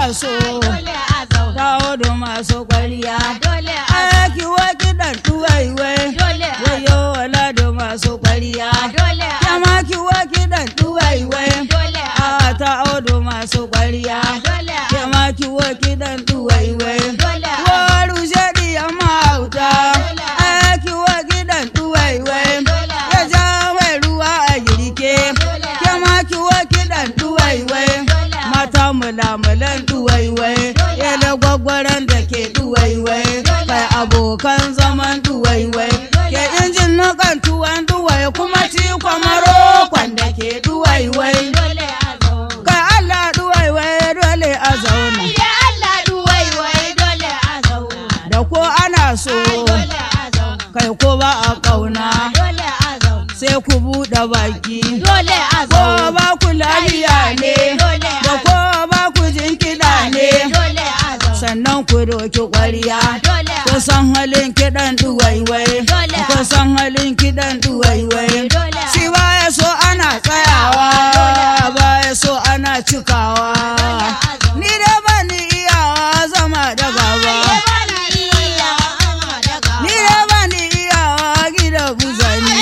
so ta odo masu kwariya ayaki wa kidan duwaiwai wayo wala da masu kwariya kama ki wa kidan duwaiwai a ta odo masu kwariya kama ki wa kidan duwaiwai waru jadi ya mauta ayaki wa kidan duwaiwai ya ja mai ruwa a girke kama ki wa kidan duwaiwai mata mulamulan duwaiwai yana gwagwaran da ke duwaiwai kai abokan zaman duwaiwai ke injin na kan tuwan duwai kuma ci kwamaro kwanda ke duwaiwai kai Allah duwaiwai dole a zauna da ko ana so kai ko ba a kauna sai ku buɗe baki ko ba ku lafiya ne da ko ba ku jinkiɗa ne sannan ku doki ƙwariya ko san halin kiɗan duwaiwai ko san halin kiɗan duwaiwai shi baya so ana tsayawa baya so ana cikawa ni da bani iyawa zama da gaba ni da bani iyawa gida buzani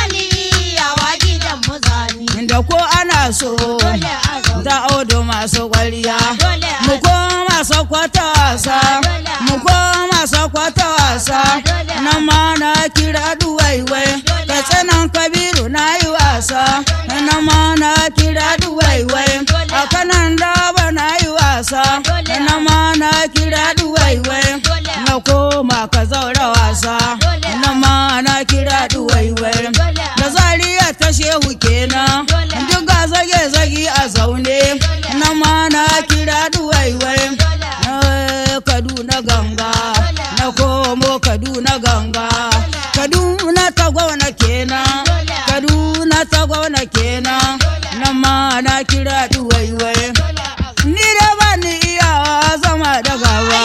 da ko ana so ta odo masu ƙwariya mu koma sakwata wasa mu koma sakwata wasa na ma na kira duwaiwai ka tsanan kabiru na yi wasa na ma na kira duwaiwai a kanan daba na yi wasa na ma na kira duwaiwai na koma ka zaura wasa na ma na kira duwaiwai da zariya ta shehu kenan duk ga zage-zage a zaune na ma na kira duwaiwai Kaduna ganga na komo Kaduna ganga Kaduna ta gwauna kenan Kaduna ta gwauna kenan na ma na kira duwaiwai ni da bani iyawa zama da gaba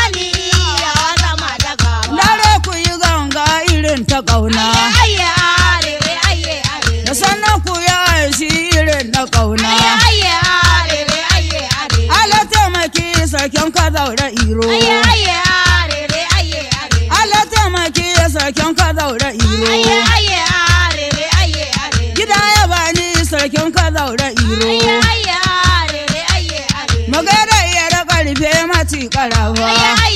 dare ku yi ganga irin ta kauna da sannan ku yi shi irin na kauna ala taimaki sarkin ka zaura iro ala taimaki sarkin ka zaura iro gida ya bani sarkin ka zaura iro magana iya da karfe mati karawa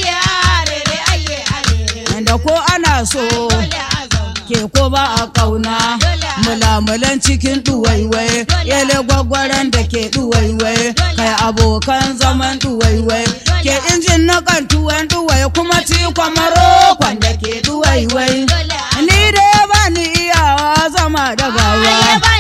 da ko ana so ke ko ba a kauna mulamulan cikin duwaiwai yale gwagwaran da ke duwaiwai kai abokan zaman duwaiwai ke injin na kan tuwan duwai kuma ci kwamaro kwanda ke duwaiwai ni da ya bani iyawa zama da gawa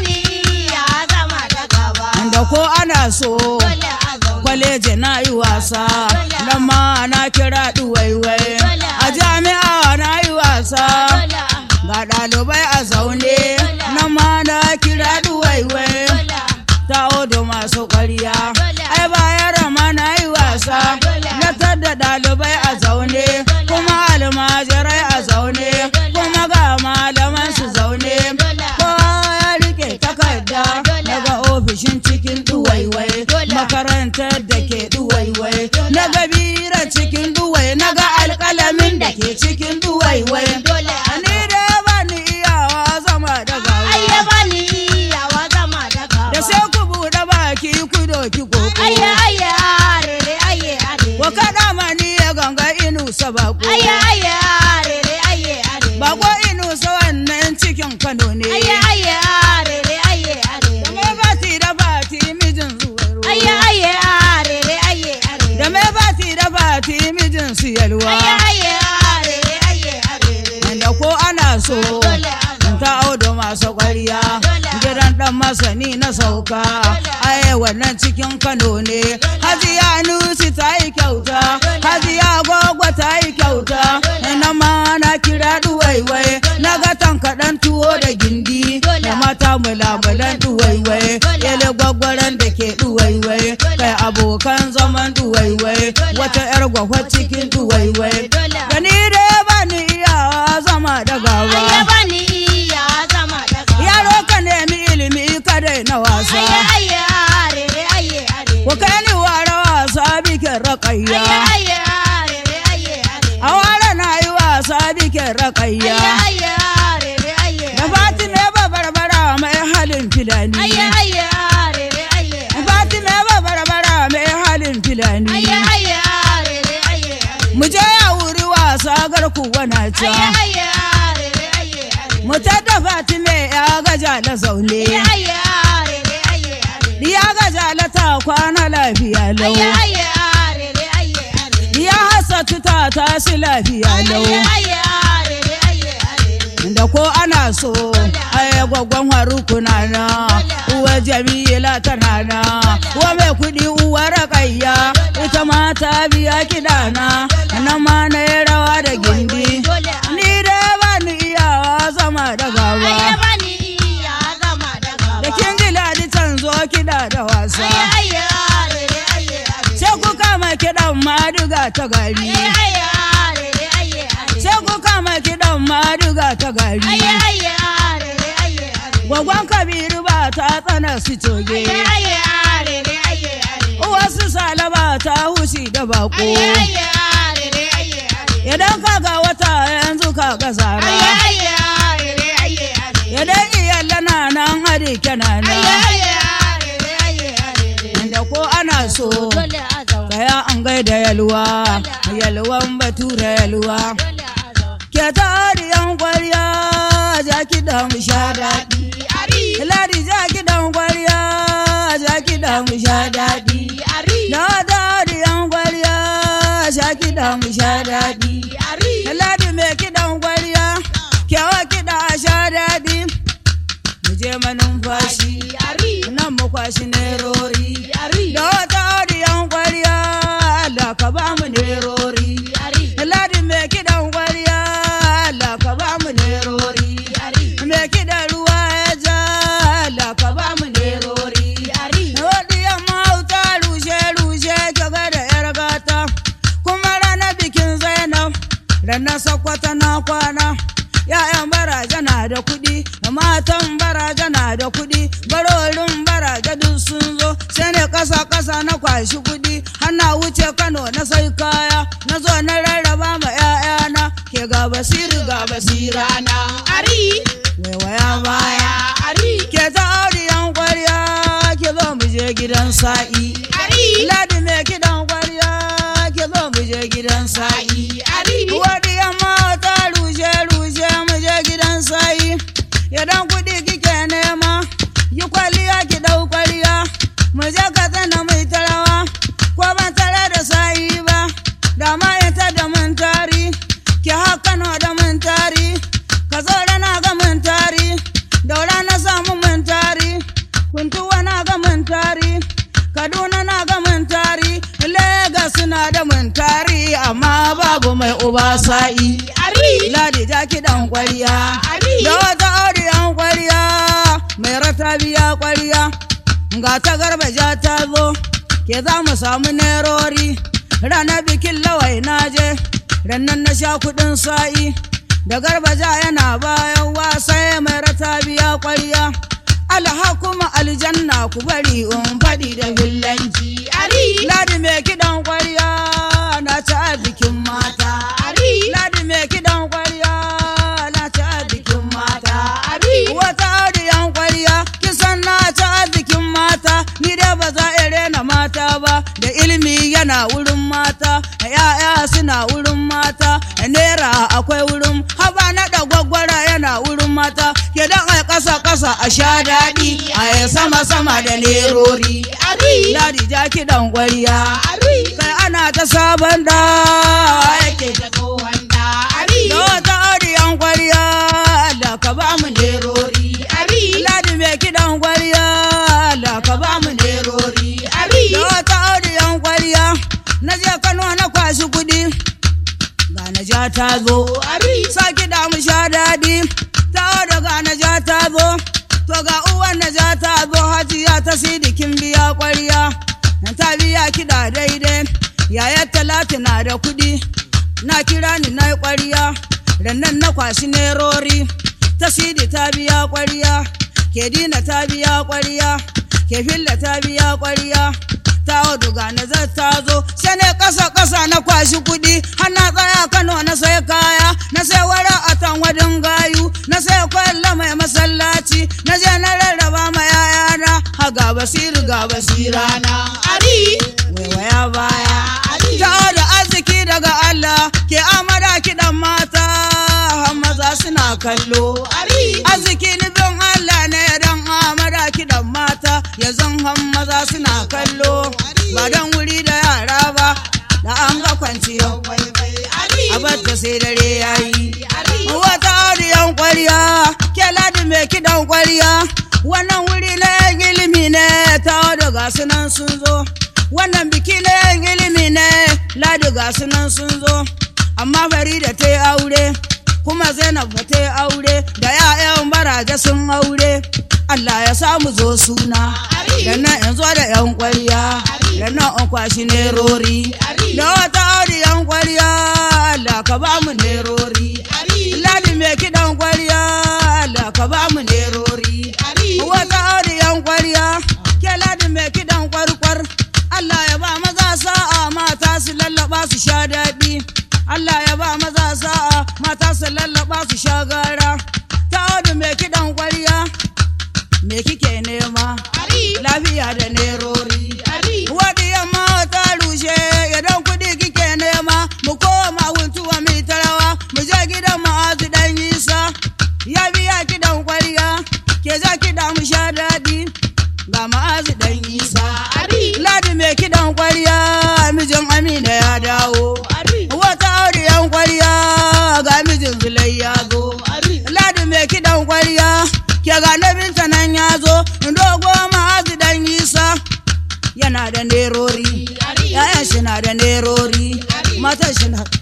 da ko ana so kwaleje na yi wasa nan ma na kira duwaiwai a jami'a na yi wasa ga ɗalibai a zaune na ma na kira duwaiwai ta odo masu ƙwariya ai bayan rama na yi wasa na tadda ɗalibai a zaune kuma almajirai a zaune kuma ga malaman su zaune kowa ya rike takarda daga ofishin cikin duwaiwai makarantar da ke duwaiwai na gabiran cikin duwai na ga alƙalamin da ke cikin duwaiwai ni da bani iyawa zama da gawa da sai ku buɗe baki ku doki koko wa kaɗa mani ya ganga inusa bako bako inusa wannan cikin Kano ne da mai bati da bati mijin zuwaro da mai bati da bati mijin su yalwa da ko ana so ta audo masu ƙwariya gidan ɗan masani na sauka ai wannan cikin Kano ne Hajiya Nusi ta yi kyauta Hajiya Goggo ta yi kyauta na ma na kira duwaiwai na ga tankaɗan tuwo da gindi da mata mulamulan duwaiwai yale gwagwaran da ke duwaiwai kai abokan zaman duwaiwai wata yar gwagwa cikin duwaiwai gani da ya bani iyawa zama da gawa yaro ka nemi ilimi kadai na wasa ko kai ni wara wasa bike ƙwarya a ware na yi wasa bikin rakayya da Fatima ba barbara mai halin filani Fatima ba barbara mai halin filani mu je ya wuri wasa garkuwa na ca mu tada Fatima ya gaja da zaune ya gaja da ta kwana lafiya lau ya hasatu ta tashi lafiya lau da ko ana so ai gwagwan harukuna na uwa Jamila tana na uwa mai kudi uwa Rakayya ita ma ta biya kidana nan ma na rawa da gindi ni da ba ni iyawa zama da gaba da kin ji ladi can zo kida da wasa sai ku kama kidan maduga ta gari sai ku kama kidan maduga ta gari gwagwan Kabiru ba ta tsana su coge wasu salaba ta hushi da bako idan kaga wata yanzu kaga zara idan iyalla na nan hari kenana da ko ana so kaya an gaida yalwan bature yalwa ke tariyan kwarya jaki da mu sha daɗi ladi jaki da kwarya jaki da mu sha daɗi na tariyan kwarya jaki da mu sha daɗi ladi mai kiɗan kwarya kyawa kiɗa sha daɗi mu je manumfashi nan mu kwashi nerori da wata tariyan kwarya Allah ka ba mu nerori ladi mai kiɗan kwarya Allah ka ba mu nerori mai kiɗan ruwa ya ja Allah ka ba mu nerori wadiyan mahauta rushe kaga da yar gata kuma ranar bikin Zainab ranar Sokoto na kwana ya'yan baraja na da kuɗi matan baraja na da kuɗi barorin baraja duk sun zo sai ne ƙasa na kwashi kuɗi hana wuce Kano na sai kaya na zo na rarraba ma 'ya'yana ke ga basira na waiwaya baya ke ta auriyan kwarya ke zo mu je gidan sa'i ladi mai kiɗan kwarya ke zo mu je gidan sa'i wadiyan mata rushe mu je gidan sa'i idan kuɗi kike nema yi kwaliya ki ɗau kwaliya mu je ka tsana mai tarawa ko ban tare da sa'i ba da ma ita da mun tari ki haka no da mun tari ka zo rana ga mun tari daura na samu mun tari kuntuwa na ga mun tari Kaduna na ga mun tari Legas na da mun tari amma babu mai uba sa'i ladi jaki dan kwariya da wata auriyan kwariya mai rata biya kwariya ga ta garbaja ta zo ke za mu samu nerori ranar bikin lawai na je rannan na sha kudin sa'i da garbaja yana bayan wasa mai rata biya kwariya alha kuma aljanna ku bari in faɗi da villanci ladi mai kiɗan kwariya na ci bikin mata ladi mai kiɗan kwariya na ci bikin mata wata auriyan kwariya kisan na ci bikin mata ni dai ba za a rena mata ba da ilimi yana wurin mata ya'ya suna wurin mata nera akwai wurin haba na da gwaggwara yana wurin mata ke dan ai kasa a sha daɗi a sama da nerori ladi jaki dan kwariya kai ana ta sabon da yake ta tsohon da wata auriyan kwariya Allah ka ba mu nerori ladi mai kiɗan kwariya Allah ka ba mu nerori da wata auriyan kwariya na je Kano na kwashi kuɗi ga na ja ta zo sa kiɗa mu sha daɗi ta daga na ja ta zo to ga uwan na ja ta zo hajiya ta sidikin biya kwariya na ta biya kiɗa daidai yayar Talatu na da kuɗi na kira ni na kwariya rannan na kwashi nerori ta sidi ta biya kwariya ke dina ta biya kwariya ke filla ta biya kwariya ta oduga na zata zo sai ne kasa na kwashi kudi har na tsaya Kano na sai kaya na sai wara a tanwadin gayu na sai kwalla mai masallaci na je na rarraba ma yayana ha ga basira na ari waya baya ta da arziki daga Allah ke amara kidan mata maza suna kallo arziki ni don Allah ne dan amara kidan mata yanzu maza suna kallo ba dan wuri da yara ba da an ga kwanciya abarta sai dare yayi wata audiyan kwariya ke ladi mai kidan kwariya wannan wuri na ilimi ne ta daga sunan sun zo wannan biki na ilimi ne ladi ga sunan sun zo amma Farida ta yi aure kuma Zainab ba ta yi aure da ya'yan baraje sun aure Allah ya samu zo suna da nan in zo da yan kwariya da nan in kwashi nerori da wata audiyan kwariya Allah ka ba mu nerori ladi mai kidan kwariya Allah ka ba mu nerori wata audiyan kwariya ke ladi mai kidan kwarkwar Allah ya ba maza sa'a mata su lallaba su sha daɗi Allah ya ba maza sa'a mata su lallaba su sha gara ta wani mai kidan kwariya me kike nema lafiya da nerori wadda yamma ta rushe idan kudi kike nema mu koma huntuwa mai tarawa mu je gidan Ma'azu dan Isa ya biya kidan kwariya ke za kida mu sha daɗi ga Ma'azu dan Isa ladi mai kidan kwariya mijin Amina ya dawo wata audiyan kwariya ga mijin Zulai ya zo ladi mai kidan kwariya ke ga nabinta nan ya zo dogo Ma'azu dan Isa yana da nerori yayan shi na da nerori matan shi na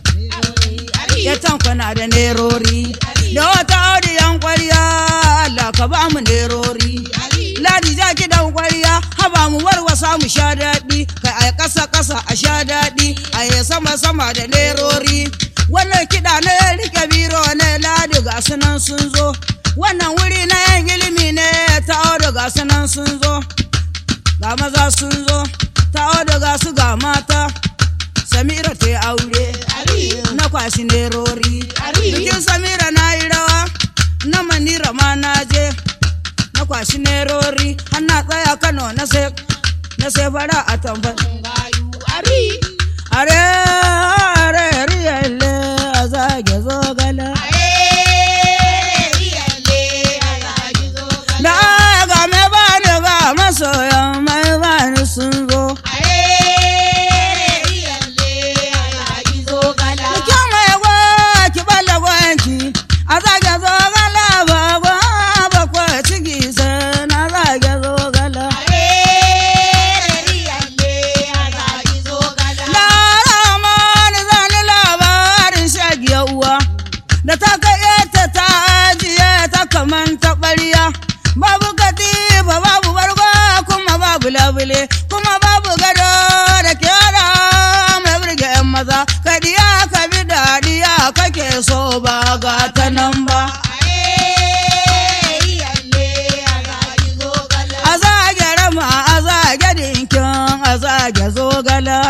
ya tanko na da nerori da wata audiyan kwariya Allah ka ba mu nerori ladi za ki dan kwariya haba mu warwasa mu sha daɗi kai ai kasa a sha daɗi ai sama da nerori wannan kiɗa na rike biro ne ladi ga sunan sun zo wannan wuri na yan ilimi ne ta daga sunan sun zo ga maza sun zo ta daga su ga mata Samira ta yi aure na kwashi nerori bikin Samira na yi rawa na Manira ma na je na kwashi nerori har na tsaya Kano na sai fara a tambar are riyalle a zage zogala da ga me bani ga masoyan mai bani sun zo ki mai gwa ki balla gwanki a zage zogala ba kwa ciki sai na zage zogala da ta kayyata ta ajiye ta kaman ta ɓarya babu katifa babu bargo kuma babu labule kuma babu gado da kyara mai burge yan maza kadiya ka bi dadiya kake so ba ga ta nan ba a zage rama a zage dinkin a zage zogala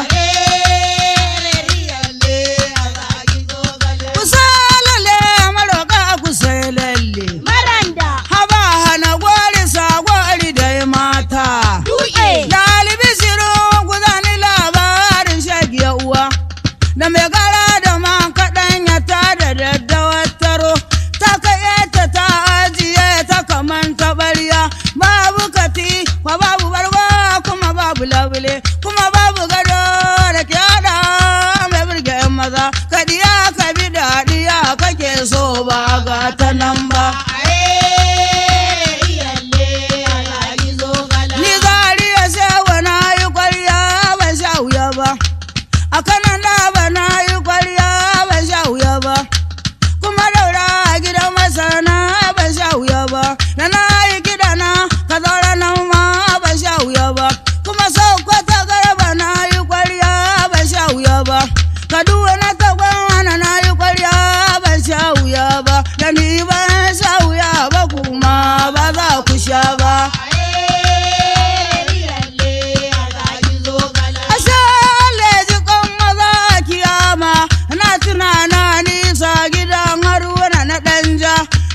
da mai gara da man kaɗan ya ta da daddawar taro ta kayyata ta ajiye ta kaman taɓarya babu kati wa babu bargo kuma babu labule kuma babu gado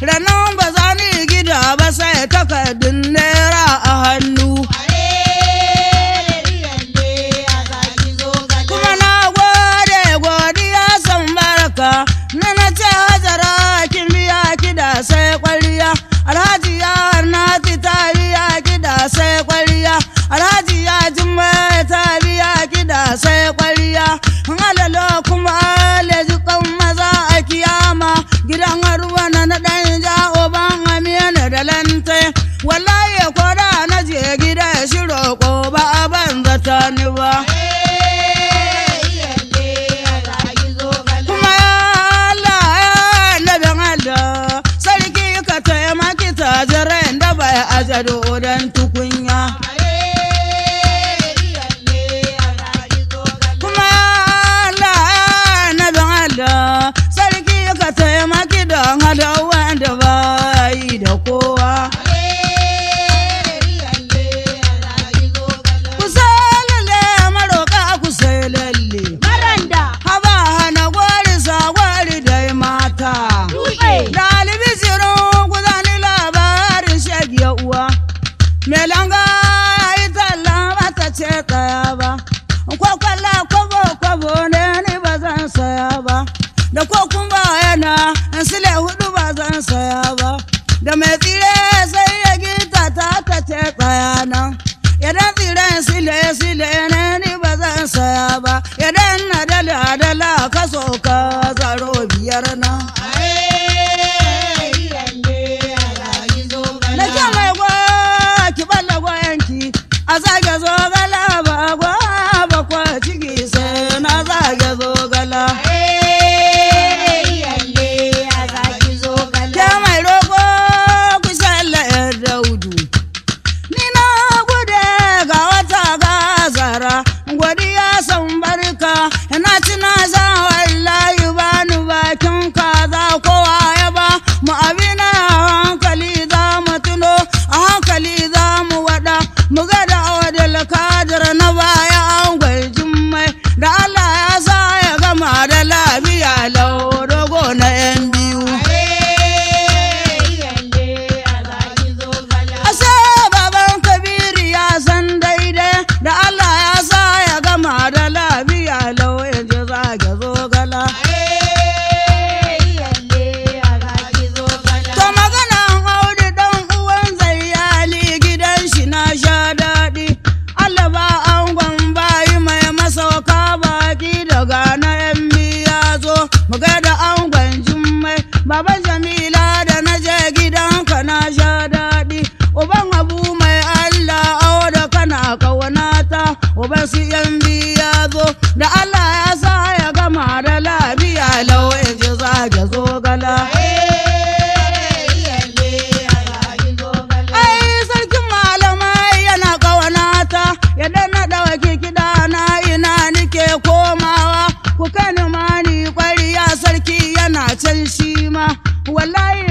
ranan ba za ni gida ba sai takardun naira a hannu. Kuma na gode godiya san barka, na ce Hajara kin biya kida sai kwariya, Alhaji ya Nati ta biya kida sai kwariya, Alhaji ya Jummai ta biya kida sai kwariya, alalo kuma alaji kan maza a kiyama, gidan haruwa na ɗan ja'o ban amina da lante, wallahi koda na je gida shi roƙo ba a ban zata ni ba. Kuma Allah ya nabin Allah, sarki ka taimaki tajirai da bai ajado don tukunya. Sarki ka taimaki don hada wanda bayi da kowa. Ku sai lalle maroka ku sai lalle. Haba hana gwari sa gwari dai mata. Dalibi zirin ku zani labarin shagiya uwa. Melanga ita lamata ce tsaya ba. Kwakwala kwabo ne ni ba zan saya ba. Da kokun bayana sile hudu ba zan saya ba, da mai tsire sai ya gita ta ce tsayana, idan tsiren sile ne ni ba zan saya ba, idan na dala kaso ka zaro biyar na. Na ce mai gwa ki balla gwayanki a zage zo gala ba kwa ciki sai na zage zo gala. Godiya san barka, na ci na za wallahi ba ni bakin kaza kowa ya ba mu abina a hankali za mu tuno, a hankali za mu wada, mu ga da awadal kadir na baya an gwaljin mai, da Allah ya sa ya gama da lafiya lau dogo na yan biyu. Asa baban Kabiru ya san daidai, da Allah ya sa da lafiya lau yanzu zage zogala. To maganan Audu dan uwan Zayyali gidan shi na sha daɗi, Allah ba angon bayi mai masauka baki daga na yan biya zo, mu ga da angon Jummai, baban Jamila da na je gidanka na sha daɗi, uban Abu mai Allah Audu kana kaunata, uban su yan biya zo, da Allah ya sa ya gama da lafiya lau in ji zage zogala. Ai sarkin malamai yana kawanata, yadda na ɗauki kiɗa na ina nike komawa, ku kani mani kwariya sarki yana can shi ma, wallahi